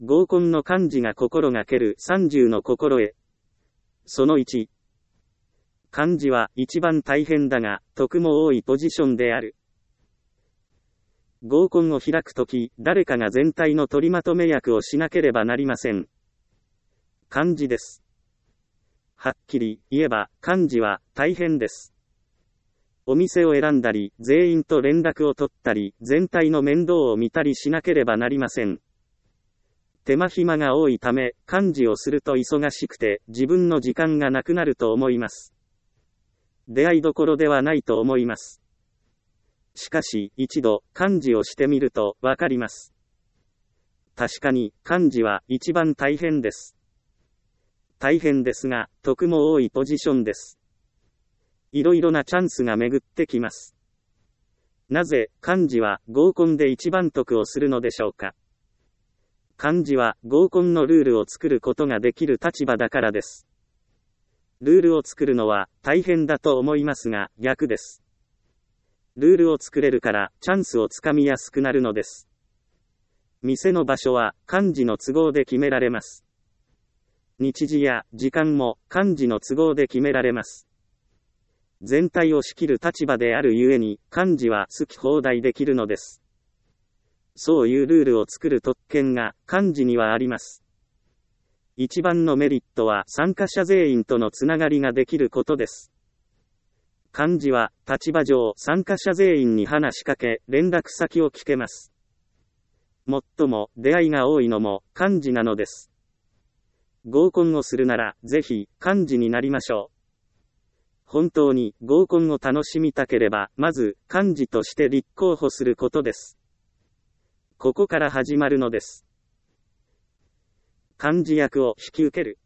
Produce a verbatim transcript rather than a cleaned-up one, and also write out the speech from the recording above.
合コンの幹事が心がけるさんじゅうの心得。そのいち。幹事は一番大変だが、得も多いポジションである。合コンを開くとき、誰かが全体の取りまとめ役をしなければなりません。幹事です。はっきり言えば、幹事は大変です。お店を選んだり、全員と連絡を取ったり、全体の面倒を見たりしなければなりません。手間暇が多いため、幹事をすると忙しくて、自分の時間がなくなると思います。出会いどころではないと思います。しかし、一度、幹事をしてみると、わかります。確かに、幹事は一番大変です。大変ですが、得も多いポジションです。いろいろなチャンスが巡ってきます。なぜ、幹事は合コンで一番得をするのでしょうか。幹事は合コンのルールを作ることができる立場だからです。ルールを作るのは大変だと思いますが、逆です。ルールを作れるからチャンスをつかみやすくなるのです。店の場所は幹事の都合で決められます。日時や時間も幹事の都合で決められます。全体を仕切る立場であるゆえに、幹事は好き放題できるのです。そういうルールを作る特権が幹事にはあります。一番のメリットは参加者全員とのつながりができることです。幹事は立場上参加者全員に話しかけ連絡先を聞けます。もっとも出会いが多いのも幹事なのです。合コンをするならぜひ幹事になりましょう。本当に合コンを楽しみたければまず幹事として立候補することです。ここから始まるのです。幹事役を引き受ける。